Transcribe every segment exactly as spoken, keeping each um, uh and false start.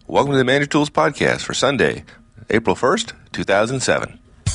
Welcome to the Manager Tools Podcast for Sunday, April first, two thousand seven.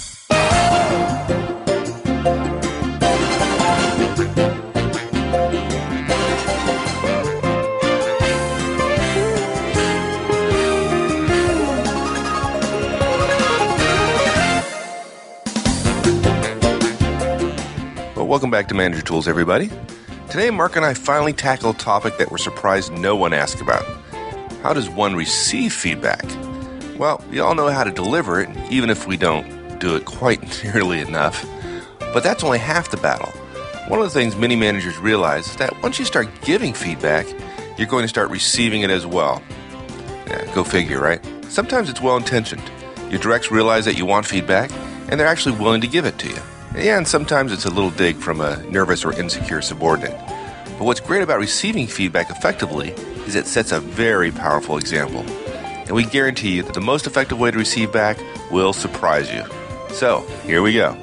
Well, welcome back to Manager Tools, everybody. Today, Mark and I finally tackle a topic that we're surprised no one asked about. How does one receive feedback? Well, we all know how to deliver it, even if we don't do it quite nearly enough. But that's only half the battle. One of the things many managers realize is that once you start giving feedback, you're going to start receiving it as well. Yeah, go figure, right? Sometimes it's well-intentioned. Your directs realize that you want feedback, and they're actually willing to give it to you. Yeah, and sometimes it's a little dig from a nervous or insecure subordinate. But what's great about receiving feedback effectively is it sets a very powerful example. And we guarantee you that the most effective way to receive back will surprise you. So, here we go.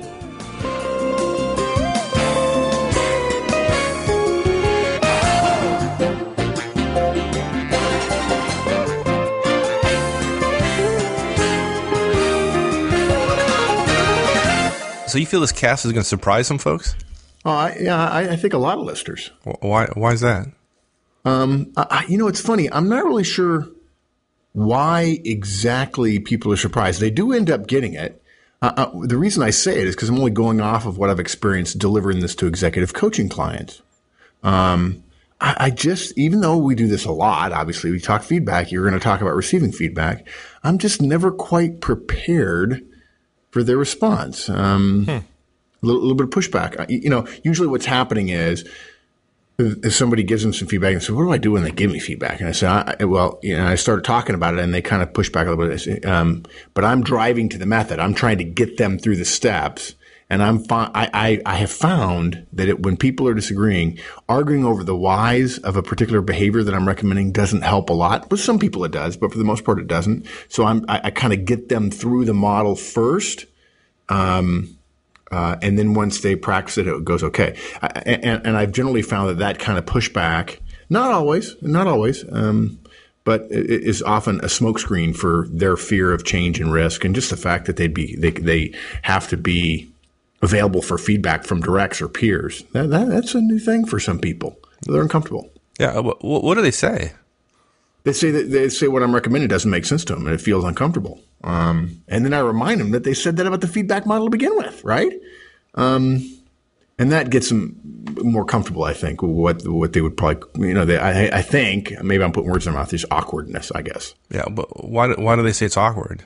So you feel this cast is going to surprise some folks? Oh, I, yeah, I, I think a lot of listers. Why? Why is that? Um, I, you know, it's funny. I'm not really sure why exactly people are surprised. They do end up getting it. Uh, uh, the reason I say it is because I'm only going off of what I've experienced delivering this to executive coaching clients. Um, I, I just, even though we do this a lot, obviously we talk feedback. You're going to talk about receiving feedback. I'm just never quite prepared for their response. Um, hmm. a, little, a little bit of pushback. You know, usually what's happening is if somebody gives them some feedback and says, what do I do when they give me feedback? And I say, I, well, you know, I started talking about it and they kind of push back a little bit. I say, um, but I'm driving to the method. I'm trying to get them through the steps. And I'm fi- I, I, I have found that it, when people are disagreeing, arguing over the whys of a particular behavior that I'm recommending doesn't help a lot. With some people it does, but for the most part it doesn't. So I'm, I, I kind of get them through the model first. Um, uh, and then once they practice it, it goes okay. I, and, and I've generally found that that kind of pushback, not always, not always, um, but it is often a smokescreen for their fear of change and risk, and just the fact that they'd be, they, they have to be available for feedback from directs or peers. That, that, that's a new thing for some people. They're uncomfortable. Yeah. What, what do they say? They say that they say what I'm recommending doesn't make sense to them and it feels uncomfortable. Um, and then I remind them that they said that about the feedback model to begin with, right? Um, and that gets them more comfortable, I think, with what what they would probably, you know, they, I, I think, maybe I'm putting words in their mouth, there's awkwardness, I guess. Yeah, but why do, why do they say it's awkward?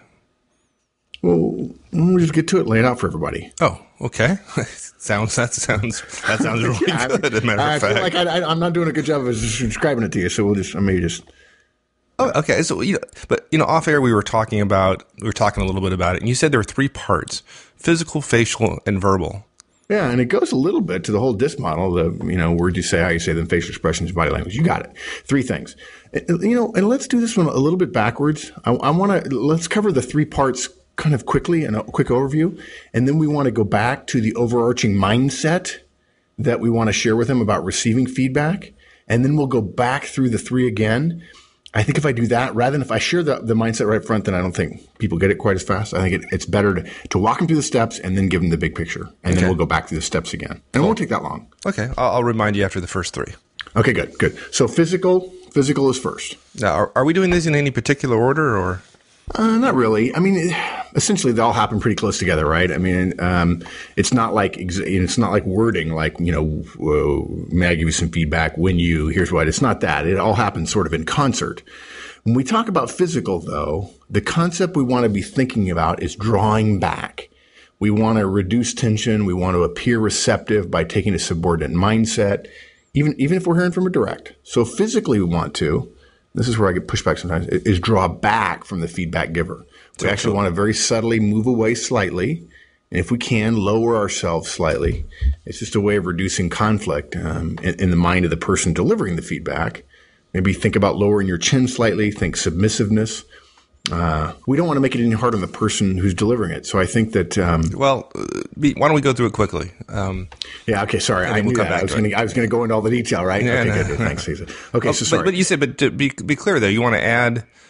Well, we'll just get to it, lay it out for everybody. Oh, okay. sounds that sounds that sounds really yeah, good. As a matter I, of I fact, feel like I, I, I'm not doing a good job of describing it to you, so we'll just, I may just. Oh, okay. So, you know, but, you know, off air, we were talking about, we were talking a little bit about it, and you said there were three parts: physical, facial, and verbal. Yeah. And it goes a little bit to the whole DISC model, the, you know, words you say, how you say them, facial expressions, body language. You got it. Three things. You know, and let's do this one a little bit backwards. I, I want to, let's cover the three parts kind of quickly and a quick overview. And then we want to go back to the overarching mindset that we want to share with them about receiving feedback. And then we'll go back through the three again. I think if I do that, rather than if I share the, the mindset right up front, then I don't think people get it quite as fast. I think it, it's better to, to walk them through the steps and then give them the big picture. And okay. Then we'll go back through the steps again. And cool. It won't take that long. Okay. I'll, I'll remind you after the first three. Okay, good, good. So physical, physical is first. Now, are, are we doing these in any particular order or? Uh, not really. I mean, essentially they all happen pretty close together, right? I mean, um, it's not like, it's not like wording, like, you know, whoa, may I give you some feedback when you, here's what, it's not that. It all happens sort of in concert. When we talk about physical, though, the concept we want to be thinking about is drawing back. We want to reduce tension. We want to appear receptive by taking a subordinate mindset, even, even if we're hearing from a direct. So physically we want to, this is where I get pushback sometimes, is draw back from the feedback giver. We actually want to very subtly move away slightly. And if we can, lower ourselves slightly. It's just a way of reducing conflict um, in, in the mind of the person delivering the feedback. Maybe think about lowering your chin slightly. Think submissiveness. Uh, we don't want to make it any harder on the person who's delivering it. So I think that. Um, well, why don't we go through it quickly? Um, yeah. Okay. Sorry. I, we'll knew that. I was going to. I was going to go into all the detail, right? Yeah, okay. No. Good. Thanks, Lisa. Okay. Oh, so sorry. But, but you said, but to be be clear though, you want to add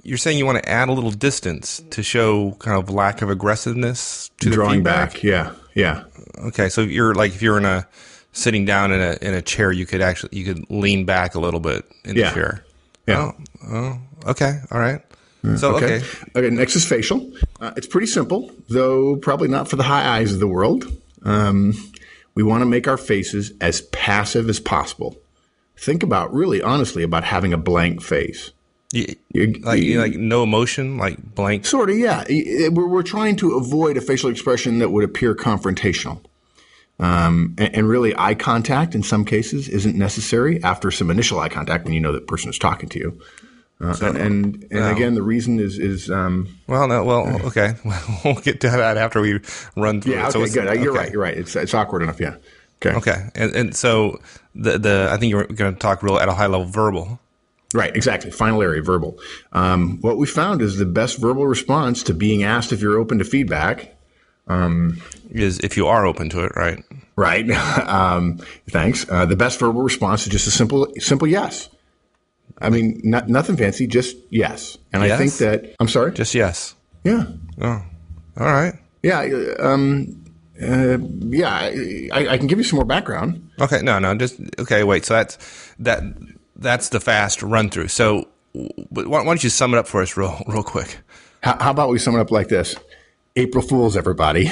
you're saying you want to add a little distance to show kind of lack of aggressiveness to the Drawing feedback? back, yeah, yeah. Okay, so if you're like if you're in a sitting down in a in a chair, you could actually you could lean back a little bit in Yeah. the chair. Yeah. Oh, oh, okay, all right. So Okay. okay, Okay. Next is facial. Uh, it's pretty simple, though probably not for the high eyes of the world. Um, we want to make our faces as passive as possible. Think about, really honestly, about having a blank face. You- You- like you- like no emotion, like blank. Sort of, yeah. I- I- We're, we're trying to avoid a facial expression that would appear confrontational. Um, and, and really, eye contact in some cases isn't necessary after some initial eye contact when you know that person is talking to you. Uh, So- and and, and no. again, the reason is is um, Well, no, well, okay, we'll get to that after we run through yeah. it. So Okay, it's- good. Uh, You're okay. right. You're right. It's it's awkward enough. Yeah. Okay. Okay, and and so the the I think you're going to talk real at a high level verbal. Right. Exactly. Final area, verbal. Um, what we found is the best verbal response to being asked if you're open to feedback. Is if you are open to it, right? Right. um, thanks. Uh, the best verbal response is just a simple simple yes. I mean, not, nothing fancy, just yes. And I Yes? think that I'm sorry. Just yes. Yeah. Oh, all right. Yeah. uh, Um, uh, yeah. I, I can give you some more background. Okay, no, no, just okay. Wait, so that's that that's the fast run through. So, why, why don't you sum it up for us, real real quick? How, how about we sum it up like this? April Fools, everybody.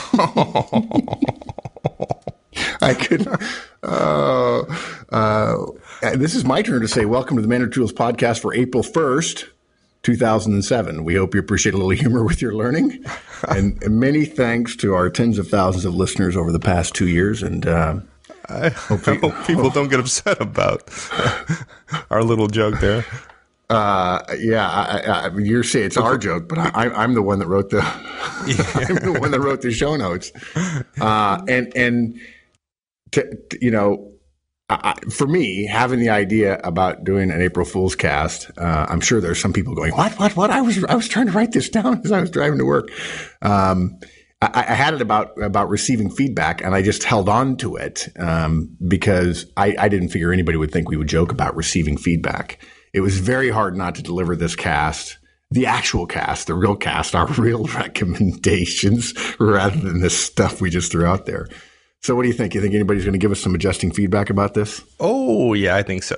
I could. Uh, uh, this is my turn to say welcome to the Manager Tools podcast for April first, two thousand seven. We hope you appreciate a little humor with your learning. And, and many thanks to our tens of thousands of listeners over the past two years. And uh, I hope, I hope people don't get upset about our little joke there. Uh, yeah, I, I, you're saying it's our joke, but I, I'm the one that wrote the I'm the one that wrote the show notes. Uh, and and to, to, you know, I, for me, having the idea about doing an April Fool's cast, uh, I'm sure there's some people going, "What? What? What?" I was I was trying to write this down as I was driving to work. Um, I, I had it about about receiving feedback, and I just held on to it um, because I, I didn't figure anybody would think we would joke about receiving feedback. It was very hard not to deliver this cast, the actual cast, the real cast, our real recommendations, rather than this stuff we just threw out there. So what do you think? You think anybody's going to give us some adjusting feedback about this? Oh, yeah, I think so.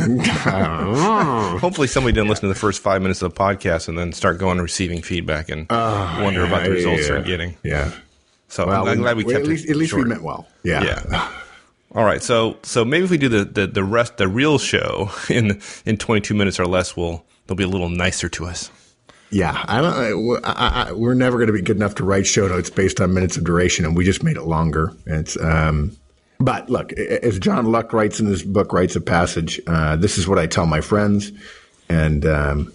Hopefully somebody didn't listen to the first five minutes of the podcast and then start going and receiving feedback and Oh, wonder yeah, about the results yeah, they're getting. Yeah. So Well, I'm glad we kept at least, it at least we short. meant well. Yeah. Yeah. All right, so so maybe if we do the, the, the rest, the real show in in twenty-two minutes or less, we'll they'll be a little nicer to us. Yeah, I don't. I, I, I, we're never going to be good enough to write show notes based on minutes of duration, and we just made it longer. It's, um, but look, as John Luck writes in his book, writes a passage. Uh, this is what I tell my friends, and um,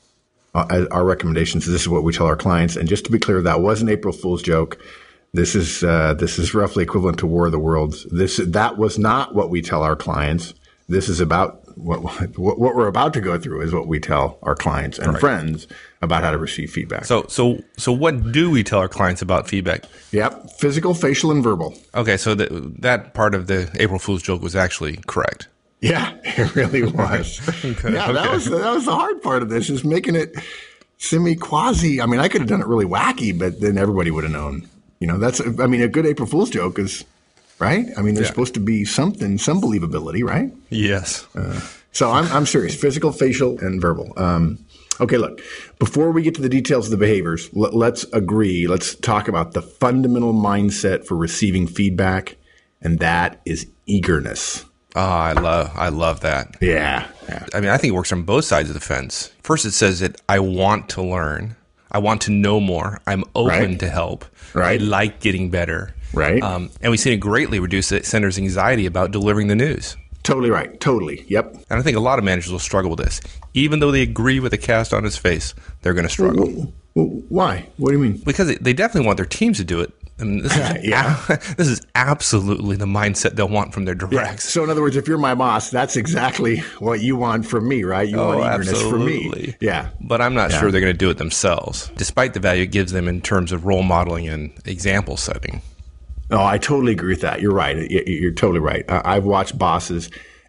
our, our recommendations. This is what we tell our clients. And just to be clear, that was an April Fool's joke. This is uh, this is roughly equivalent to War of the Worlds. This that was not what we tell our clients. This is about what what, what we're about to go through is what we tell our clients and Right. friends about how to receive feedback. So so so what do we tell our clients about feedback? Yep, physical, facial, and verbal. Okay, so that that part of the April Fool's joke was actually correct. Yeah, it really was. Okay, yeah, that okay. was that was the hard part of this, is making it semi quasi. I mean, I could have done it really wacky, but then everybody would have known. You know, that's. I mean, a good April Fool's joke is right. I mean, there's Yeah. supposed to be something, some believability, right? Yes. So I'm I'm serious. Physical, facial, and verbal. Um, okay, look. Before we get to the details of the behaviors, let, let's agree. Let's talk about the fundamental mindset for receiving feedback, and that is eagerness. Oh, I love I love that. Yeah. yeah. I mean, I think it works on both sides of the fence. First, it says that I want to learn. I want to know more. I'm open Right. to help. Right. I like getting better. Right. Um, and we've seen it greatly reduce the sender's anxiety about delivering the news. Totally right. Totally. Yep. And I think a lot of managers will struggle with this. Even though they agree with the cast on his face, they're going to struggle. Well, why? What do you mean? Because they- they definitely want their teams to do it. I mean, this is, Yeah. this is absolutely the mindset they'll want from their directs. So in other words, if you're my boss, that's exactly what you want from me, right? You Oh, want eagerness from me. absolutely. Yeah. But I'm not Yeah. sure they're going to do it themselves, despite the value it gives them in terms of role modeling and example setting. Oh, I totally agree with that. You're right. Y- You're totally right. I- I've watched bosses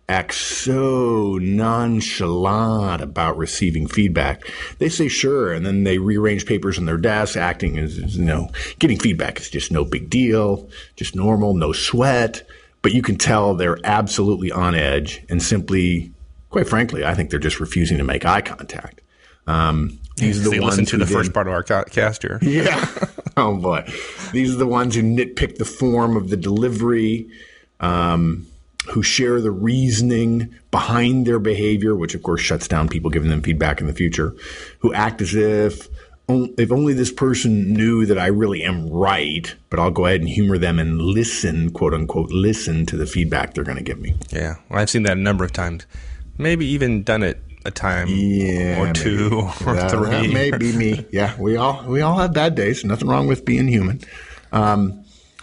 act so nonchalant about receiving feedback. They say sure, and then they rearrange papers on their desk, acting as, as you know, getting feedback is just no big deal, just normal, no sweat. But you can tell they're absolutely on edge, and simply, quite frankly, I think they're just refusing to make eye contact. Um, these are the they ones listen to who the then, first part of our ca- cast here. Yeah. Oh boy. These are the ones who nitpick the form of the delivery, um, who share the reasoning behind their behavior, which of course shuts down people giving them feedback in the future, who act as if, if only this person knew that I really am right, but I'll go ahead and humor them and listen, quote unquote, listen to the feedback they're going to give me. Yeah. Well, I've seen that a number of times. Maybe even done it a time yeah, or two maybe. or that, three. That may be me. Yeah, we all we all have bad days. Nothing wrong with being human. Um,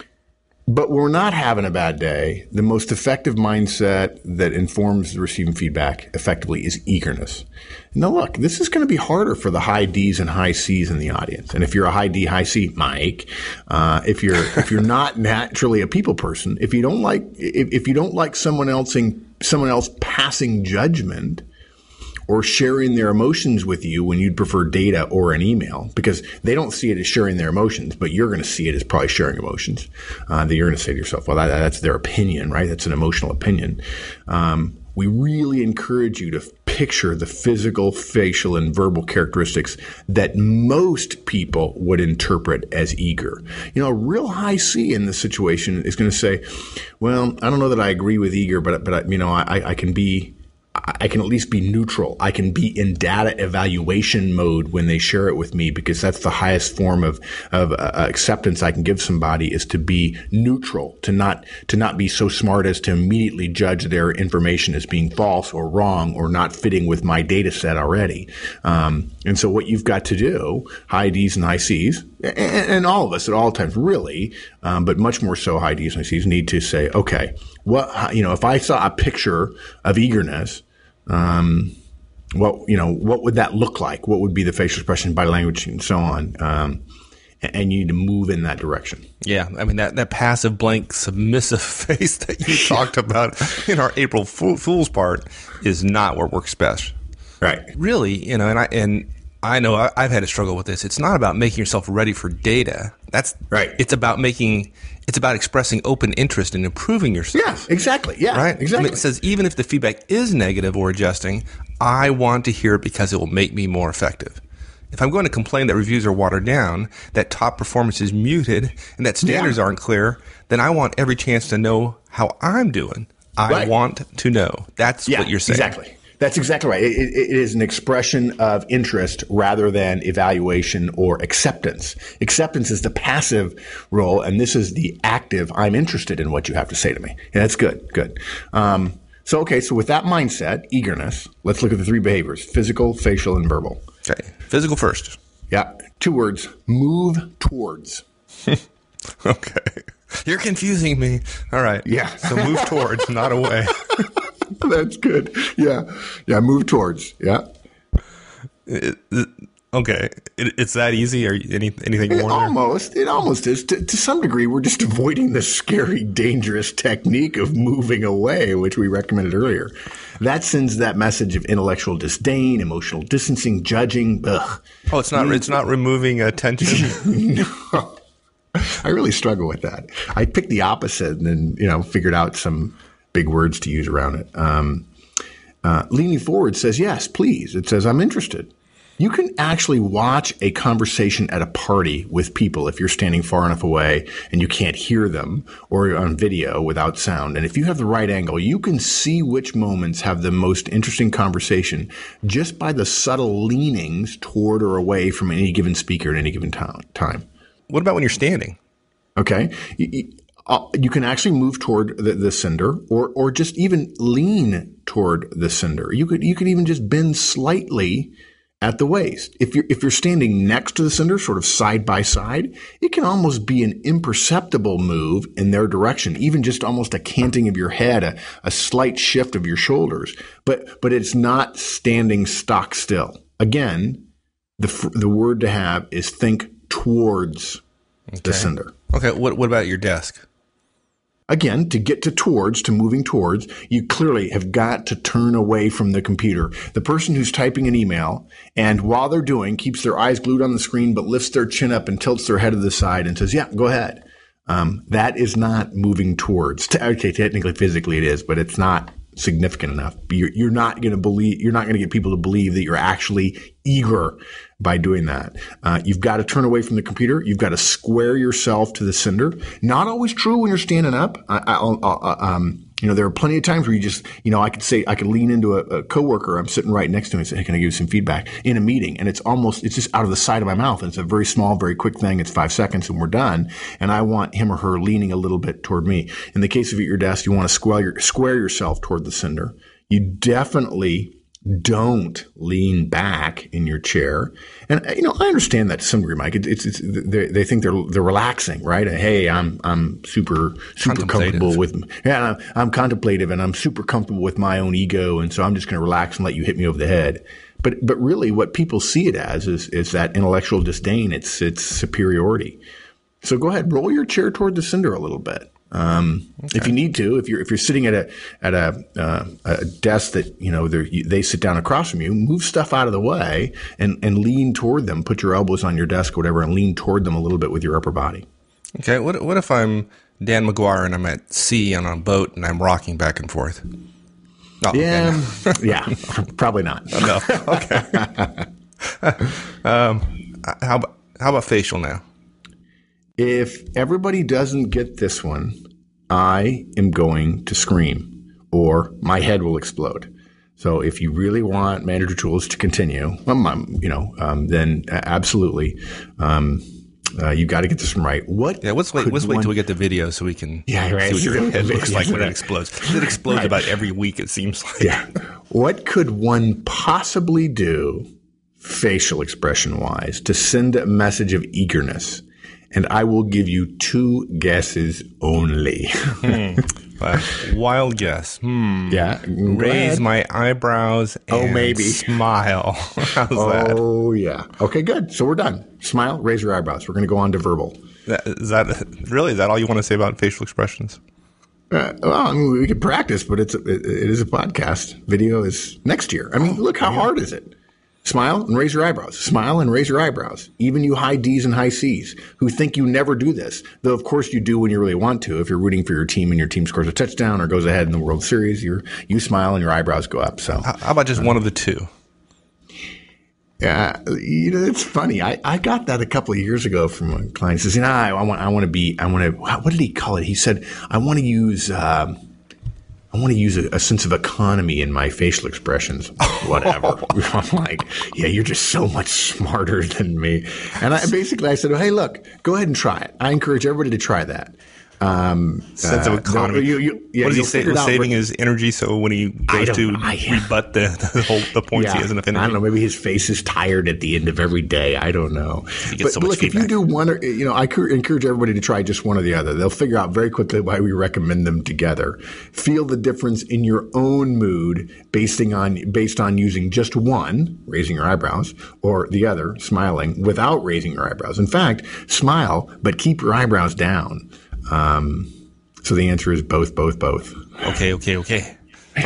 but when we're not having a bad day, the most effective mindset that informs the receiving feedback effectively is eagerness. Now, look, this is going to be harder for the high D's and high C's in the audience. And if you're a high D, high C, Mike, uh, if you're if you're not naturally a people person, if you don't like if, if you don't like someone else in, someone else passing judgment or sharing their emotions with you when you'd prefer data or an email, because they don't see it as sharing their emotions, but you're going to see it as probably sharing emotions, uh, that you're going to say to yourself, well, that, that's their opinion, right? That's an emotional opinion. Um, we really encourage you to picture the physical, facial, and verbal characteristics that most people would interpret as eager. You know, a real high C in this situation is going to say, well, I don't know that I agree with eager, but, but you know, I, I can be I can at least be neutral. I can be in data evaluation mode when they share it with me, because that's the highest form of, of uh, acceptance I can give somebody, is to be neutral, to not, to not be so smart as to immediately judge their information as being false or wrong or not fitting with my data set already. Um, and so what you've got to do, high D's and high C's, and, and all of us at all times really, um, but much more so high D's and high C's, need to say, okay, what, you know, if I saw a picture of eagerness, Um, what, you know, what would that look like? What would be the facial expression, body language, and so on? Um, and, and you need to move in that direction. Yeah. I mean, that, that passive, blank, submissive face that you talked about in our April Fool's part is not what works best. Right. Really, you know, and I, and I know I, I've had to struggle with this. It's not about making yourself ready for data. That's right. It's about making, it's about expressing open interest in improving yourself. Yeah, exactly. Yeah, right. Exactly. I mean, it says even if the feedback is negative or adjusting, I want to hear it because it will make me more effective. If I'm going to complain that reviews are watered down, that top performance is muted, and that standards yeah. aren't clear, then I want every chance to know how I'm doing. I right. want to know. That's yeah, what you're saying. Exactly. That's exactly right. It, it, it is an expression of interest rather than evaluation or acceptance. Acceptance is the passive role, and this is the active, I'm interested in what you have to say to me. Yeah, that's good. Good. Um, so, okay, so with that mindset, eagerness, let's look at the three behaviors: physical, facial, and verbal. Okay. Physical first. Yeah. Two words: move towards. Okay. You're confusing me. All right. Yeah. So move towards, not away. That's good. Yeah. Yeah. Move towards. Yeah. It, it, okay. It, it's that easy, or any, anything more? It almost. There? It almost is. To, to some degree, we're just avoiding the scary, dangerous technique of moving away, which we recommended earlier. That sends that message of intellectual disdain, emotional distancing, judging. Ugh. Oh, it's not. It's not removing attention. No. I really struggle with that. I picked the opposite, and then you know figured out some big words to use around it. Um, uh, leaning forward says, yes, please. It says, I'm interested. You can actually watch a conversation at a party with people if you're standing far enough away and you can't hear them, or on video without sound. And if you have the right angle, you can see which moments have the most interesting conversation just by the subtle leanings toward or away from any given speaker at any given time. What about when you're standing? Okay. You, Uh, you can actually move toward the, the sender, or or just even lean toward the sender. You could you could even just bend slightly at the waist. If you're if you're standing next to the sender, sort of side by side, it can almost be an imperceptible move in their direction, even just almost a canting of your head, a, a slight shift of your shoulders. But but it's not standing stock still. Again, the the word to have is think towards okay. the sender. Okay. What what about your desk? Again, to get to towards, to moving towards, you clearly have got to turn away from the computer. The person who's typing an email and while they're doing, keeps their eyes glued on the screen, but lifts their chin up and tilts their head to the side and says, yeah, go ahead. Um, that is not moving towards. Okay, technically, physically it is, but it's not significant enough. You're, you're not going to believe, you're not going to get people to believe that you're actually eager by doing that. Uh, you've got to turn away from the computer. You've got to square yourself to the sender. Not always true when you're standing up. I, I'll, I'll, um, you know, there are plenty of times where you just, you know, I could say, I could lean into a, a coworker I'm sitting right next to him and say, hey, can I give you some feedback in a meeting? And it's almost, it's just out of the side of my mouth. And it's a very small, very quick thing. It's five seconds and we're done. And I want him or her leaning a little bit toward me. In the case of at your desk, you want to square, your, square yourself toward the sender. You definitely don't lean back in your chair. And, you know, I understand that to some degree, Mike. It, it's, it's, they, they think they're, they're relaxing, right? Hey, I'm, I'm super, super comfortable with, yeah, I'm, I'm contemplative and I'm super comfortable with my own ego. And so I'm just going to relax and let you hit me over the head. But, but really what people see it as is, is that intellectual disdain. It's, it's superiority. So go ahead, roll your chair toward the sender a little bit. Um, okay. If you need to, if you're, if you're sitting at a, at a, uh, a desk that, you know, they sit down across from you, move stuff out of the way and, and lean toward them, put your elbows on your desk or whatever and lean toward them a little bit with your upper body. Okay. What, what if I'm Dan McGuire and I'm at sea on a boat and I'm rocking back and forth? Oh, yeah. Okay. Yeah. Probably not. No. Okay. um, how about, how about facial now? If everybody doesn't get this one, I am going to scream or my head will explode. So if you really want Manager Tools to continue, um, you know, um, then absolutely, um, uh, you got to get this one right. What? Yeah, let's wait. Let's wait till we get the video so we can yeah, right. see what your head looks like when it explodes. It explodes right. about every week. It seems like. Yeah. What could one possibly do, facial expression wise, to send a message of eagerness? And I will give you two guesses only. hmm. uh, wild guess. Hmm. Yeah. Raise my eyebrows and oh, maybe. smile. How's oh, that? Oh, yeah. Okay, good. So we're done. Smile, raise your eyebrows. We're going to go on to verbal. That, is that really, is that all you want to say about facial expressions? Uh, well, I mean, we could practice, but it's a, it, it is a podcast. Video is next year. I mean, look, how yeah. hard is it? Smile and raise your eyebrows. Smile and raise your eyebrows. Even you high D's and high C's who think you never do this, though of course you do when you really want to. If you're rooting for your team and your team scores a touchdown or goes ahead in the World Series, you you smile and your eyebrows go up. So how about just um, one of the two? Yeah, you know, it's funny. I, I got that a couple of years ago from a client. He says, you know, I, I want I want to be I want to. What did he call it? He said, I want to use. Um, I want to use a, a sense of economy in my facial expressions, whatever. I'm like, yeah, you're just so much smarter than me. And I basically, I said, oh, hey, look, go ahead and try it. I encourage everybody to try that. Um, sense uh, of economy. No, you, you, yeah, what does he say? Saving his energy, so when he goes to I, rebut the the, whole, the points, yeah, he hasn't enough energy. I don't know. Maybe his face is tired at the end of every day. I don't know. But, so but look, feedback. If you do one, or, you know, I encourage everybody to try just one or the other. They'll figure out very quickly why we recommend them together. Feel the difference in your own mood based on based on using just one, raising your eyebrows, or the other, smiling without raising your eyebrows. In fact, smile but keep your eyebrows down. Um, so the answer is both, both, both. Okay, okay, okay.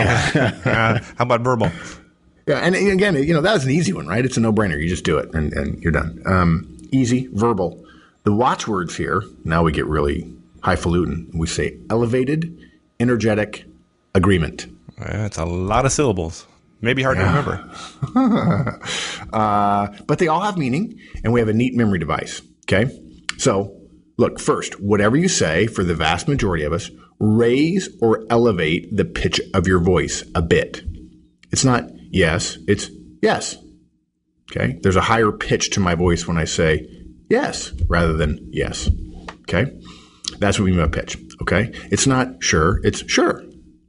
uh, how about verbal? Yeah, and again, you know, that was an easy one, right? It's a no-brainer. You just do it, and, and you're done. Um, easy, verbal. The watchwords here, now we get really highfalutin. We say elevated, energetic, agreement. That's a lot of syllables. Maybe hard yeah. to remember. uh, but they all have meaning, and we have a neat memory device, okay? So look, first, whatever you say, for the vast majority of us, raise or elevate the pitch of your voice a bit. It's not yes, it's yes. Okay? There's a higher pitch to my voice when I say yes rather than yes. Okay? That's what we mean by pitch. Okay? It's not sure, it's sure.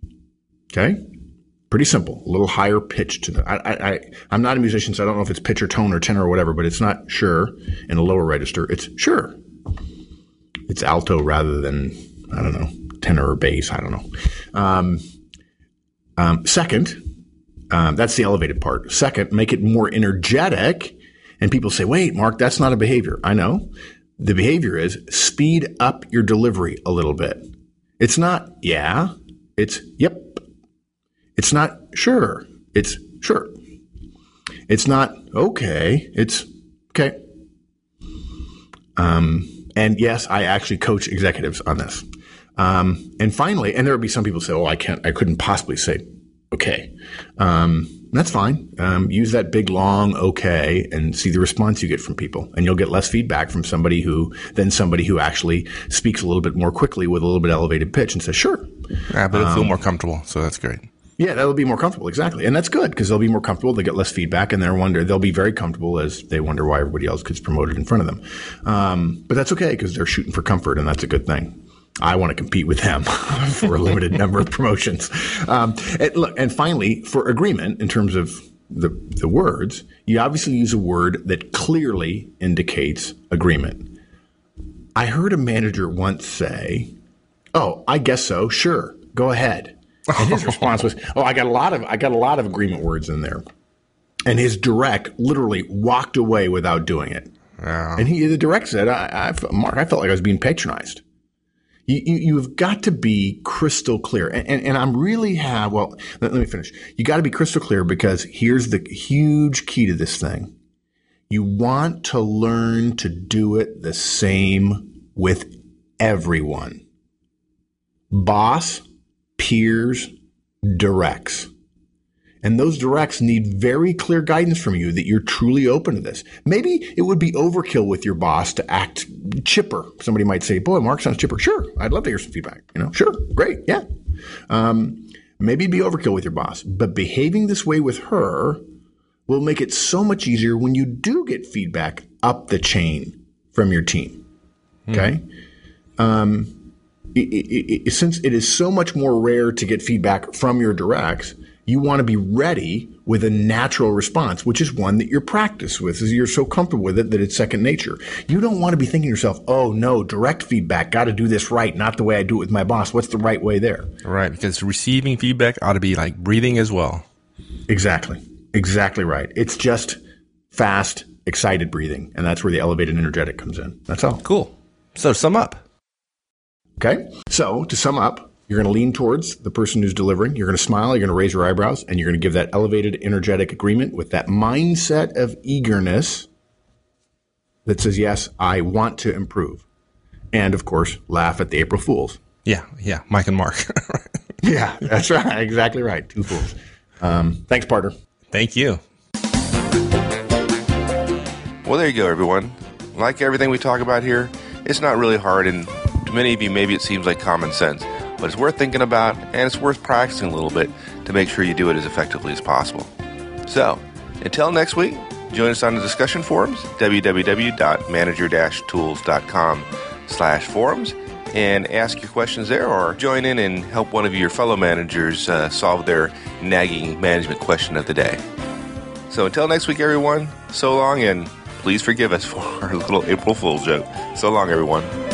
Okay? Pretty simple. A little higher pitch to the. I, I, I, I'm not a musician, so I don't know if it's pitch or tone or tenor or whatever, but it's not sure in a lower register. It's sure. It's alto rather than, I don't know, tenor or bass. I don't know. Um, um, second, um, that's the elevated part. Second, make it more energetic. And people say, wait, Mark, that's not a behavior. I know. The behavior is speed up your delivery a little bit. It's not, yeah. It's, yep. It's not, sure. It's, sure. It's not, okay. It's, okay. Um, and yes, I actually coach executives on this. Um, and finally, and there would be some people say, oh, I can't, I couldn't possibly say, okay. Um, that's fine. Um, use that big, long okay and see the response you get from people. And you'll get less feedback from somebody who, than somebody who actually speaks a little bit more quickly with a little bit elevated pitch and says, sure. Yeah, but it'll um, feel more comfortable. So that's great. Yeah, that'll be more comfortable. Exactly. And that's good because they'll be more comfortable. They get less feedback and they're wonder, they'll be very comfortable as they wonder why everybody else gets promoted in front of them. Um, but that's okay because they're shooting for comfort and that's a good thing. I want to compete with them for a limited number of promotions. Um, and look, and finally, for agreement in terms of the, the words, you obviously use a word that clearly indicates agreement. I heard a manager once say, oh, I guess so. Sure. Go ahead. And his response was, oh, I got a lot of, I got a lot of agreement words in there. And his direct literally walked away without doing it. Yeah. And he, the direct said, I, I, Mark, I felt like I was being patronized. You, you, you've got to be crystal clear. And, and, and I'm really have, well, let, let me finish. You got to be crystal clear because here's the huge key to this thing. You want to learn to do it the same with everyone. Boss, peers, directs. And those directs need very clear guidance from you that you're truly open to this. Maybe it would be overkill with your boss to act chipper. Somebody might say, boy, Mark sounds chipper. Sure. I'd love to hear some feedback. You know, sure. Great. Yeah. Um, maybe it'd be overkill with your boss, but behaving this way with her will make it so much easier when you do get feedback up the chain from your team. Okay. Mm-hmm. Um, it, it, it, since it is so much more rare to get feedback from your directs, you want to be ready with a natural response, which is one that you're practiced with, is you're so comfortable with it that it's second nature. You don't want to be thinking to yourself, oh, no, direct feedback, got to do this right, not the way I do it with my boss. What's the right way there? Right, because receiving feedback ought to be like breathing as well. Exactly. Exactly right. It's just fast, excited breathing, and that's where the elevated energetic comes in. That's all. Cool. So sum up. Okay. So to sum up, you're going to lean towards the person who's delivering. You're going to smile. You're going to raise your eyebrows, and you're going to give that elevated, energetic agreement with that mindset of eagerness that says, yes, I want to improve. And, of course, laugh at the April Fools. Yeah, yeah, Mike and Mark. Yeah, that's right. Exactly right. Two fools. Um, thanks, partner. Thank you. Well, there you go, everyone. Like everything we talk about here, it's not really hard, and to many of you, maybe it seems like common sense. But it's worth thinking about, and it's worth practicing a little bit to make sure you do it as effectively as possible. So, until next week, join us on the discussion forums, www.manager-tools.com slash forums, and ask your questions there, or join in and help one of your fellow managers uh, solve their nagging management question of the day. So until next week, everyone, so long, and please forgive us for our little April Fool's joke. So long, everyone.